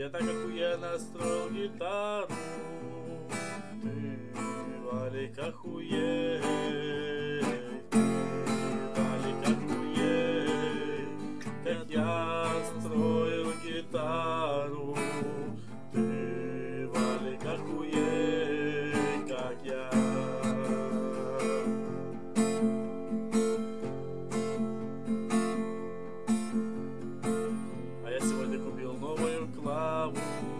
Я так охуенно строил гитару. Ты, Валик, охуеть. Валик, охуеть. Как я строил гитару. Ты, Валик, охуеть, как я. А я сегодня купил новую клаву.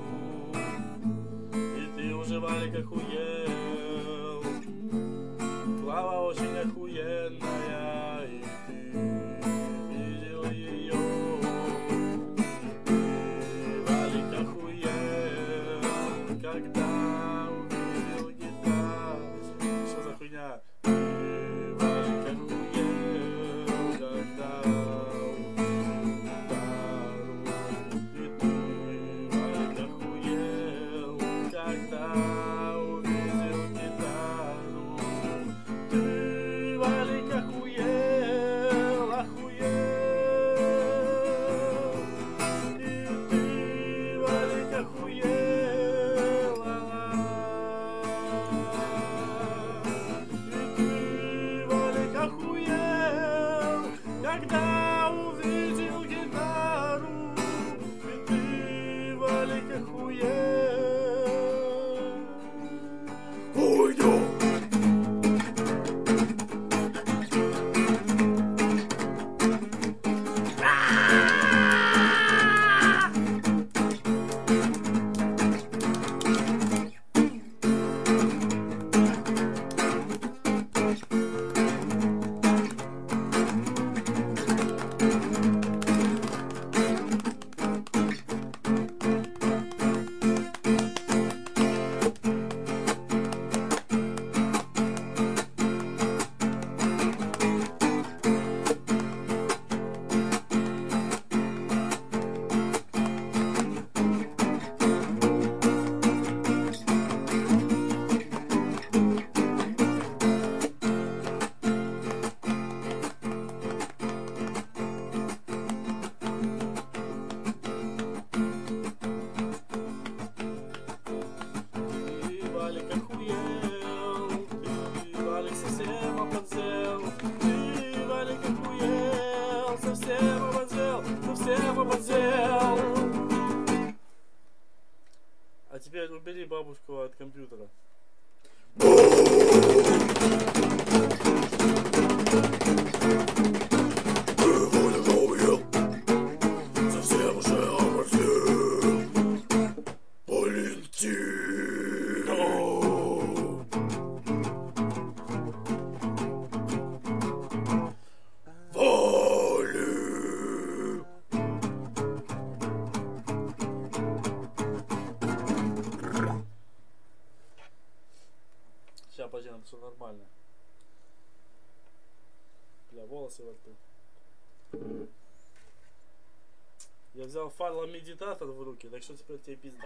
И ты уже, Валик, охуел. Клава очень охуенная. И ты видел ее. Ты, Валик, охуел. Когда увидел гитару. Что за хуйня? Ты, Валик, охуел. Когда увидел гитару. Ты, Валик, охуел, охуел. И ты, Валик, охуел, И ты, Валик, охуел, когда увидел гитару. И ты, Валик, охуел. А теперь убери бабушку от компьютера. Совсем уже оборзел. Сейчас, подожди, нам все нормально. Бля, волосы во рту. Я взял файломедитатор в руки, так что теперь тебе пизда.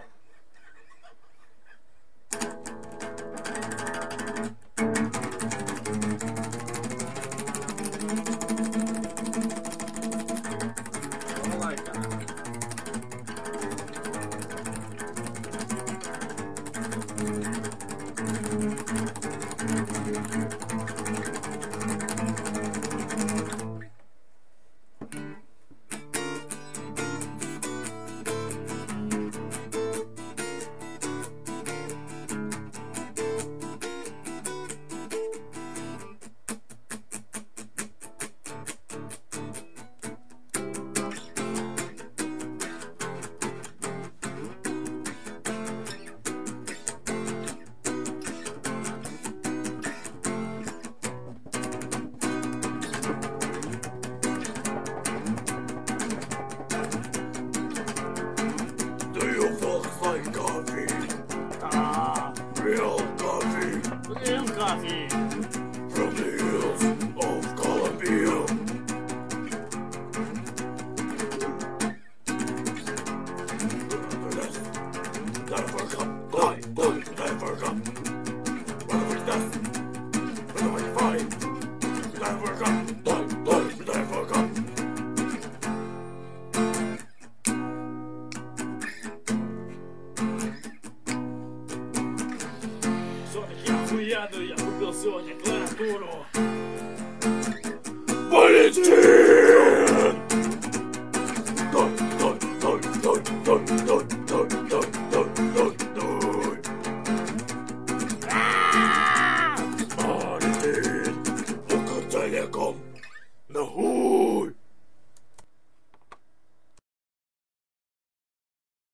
Coffee from the hills of Colombia. Never come, die, never come. What was that? What was fine? Never come, die, never come. Polizia!